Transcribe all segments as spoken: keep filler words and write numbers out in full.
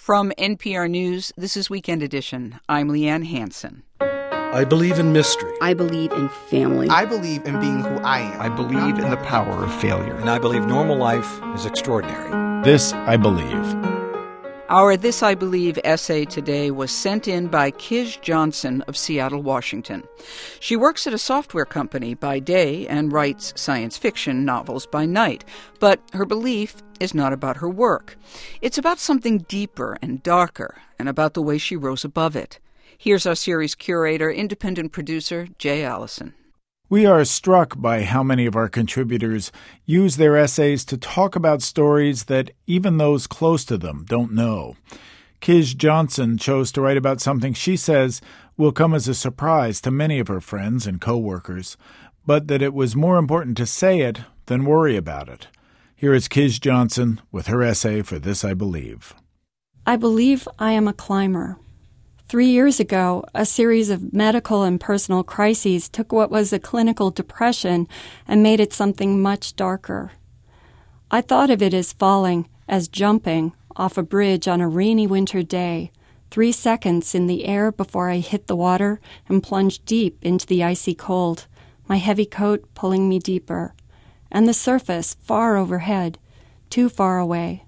From N P R News, this is Weekend Edition. I'm Leanne Hansen. I believe in mystery. I believe in family. I believe in being who I am. I believe in the power of failure. And I believe normal life is extraordinary. This I believe. Our This I Believe essay today was sent in by Kij Johnson of Seattle, Washington. She works at a software company by day and writes science fiction novels by night. But her belief is not about her work. It's about something deeper and darker, and about the way she rose above it. Here's our series curator, independent producer, Jay Allison. We are struck by how many of our contributors use their essays to talk about stories that even those close to them don't know. Kij Johnson chose to write about something she says will come as a surprise to many of her friends and coworkers, but that it was more important to say it than worry about it. Here is Kij Johnson with her essay for This I Believe. I believe I am a climber. Three years ago, a series of medical and personal crises took what was a clinical depression and made it something much darker. I thought of it as falling, as jumping, off a bridge on a rainy winter day, three seconds in the air before I hit the water and plunged deep into the icy cold, my heavy coat pulling me deeper, and the surface far overhead, too far away.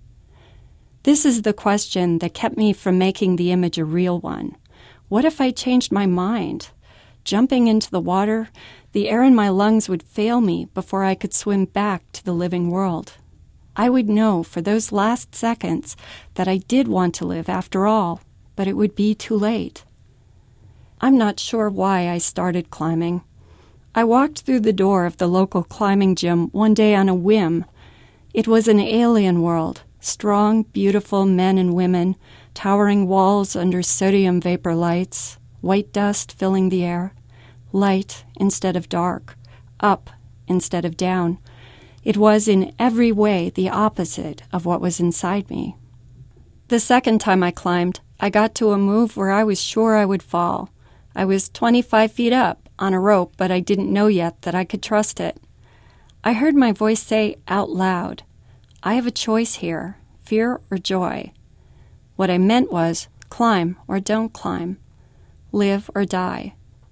This is the question that kept me from making the image a real one. What if I changed my mind? Jumping into the water, the air in my lungs would fail me before I could swim back to the living world. I would know for those last seconds that I did want to live after all, but it would be too late. I'm not sure why I started climbing. I walked through the door of the local climbing gym one day on a whim. It was an alien world. Strong, beautiful men and women, towering walls under sodium vapor lights, white dust filling the air, light instead of dark, up instead of down. It was in every way the opposite of what was inside me. The second time I climbed, I got to a move where I was sure I would fall. I was twenty-five feet up on a rope, but I didn't know yet that I could trust it. I heard my voice say out loud, I have a choice here, fear or joy. What I meant was, climb or don't climb, live or die.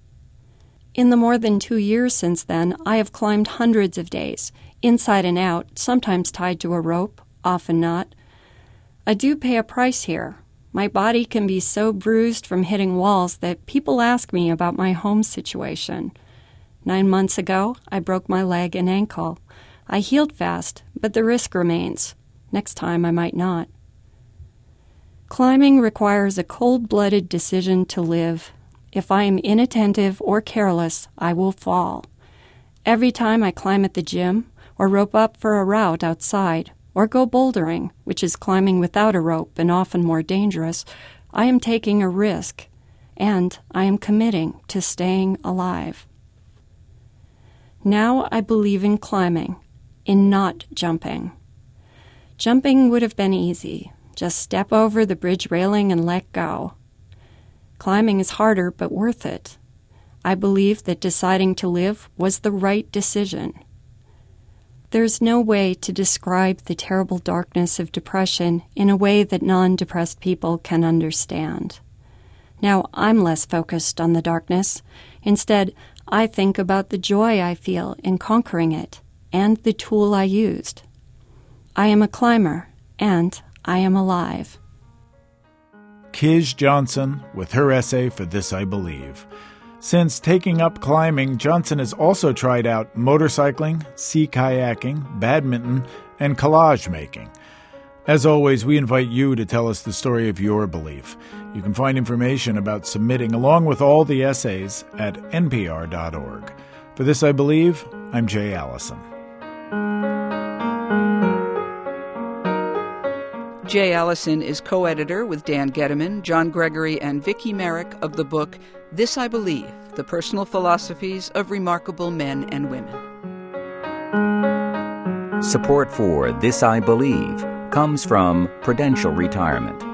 In the more than two years since then, I have climbed hundreds of days, inside and out, sometimes tied to a rope, often not. I do pay a price here. My body can be so bruised from hitting walls that people ask me about my home situation. Nine months ago, I broke my leg and ankle. I healed fast, but the risk remains. Next time I might not. Climbing requires a cold-blooded decision to live. If I am inattentive or careless, I will fall. Every time I climb at the gym, or rope up for a route outside, or go bouldering, which is climbing without a rope and often more dangerous, I am taking a risk, and I am committing to staying alive. Now I believe in climbing, in not jumping. Jumping would have been easy. Just step over the bridge railing and let go. Climbing is harder, but worth it. I believe that deciding to live was the right decision. There's no way to describe the terrible darkness of depression in a way that non-depressed people can understand. Now I'm less focused on the darkness. Instead, I think about the joy I feel in conquering it and the tool I used. I am a climber, and I am alive. Kij Johnson with her essay for This I Believe. Since taking up climbing, Johnson has also tried out motorcycling, sea kayaking, badminton, and collage making. As always, we invite you to tell us the story of your belief. You can find information about submitting along with all the essays at N P R dot org. For This I Believe, I'm Jay Allison. Jay Allison is co-editor with Dan Gediman, John Gregory, and Vicki Merrick of the book This I Believe, The Personal Philosophies of Remarkable Men and Women. Support for This I Believe comes from Prudential Retirement.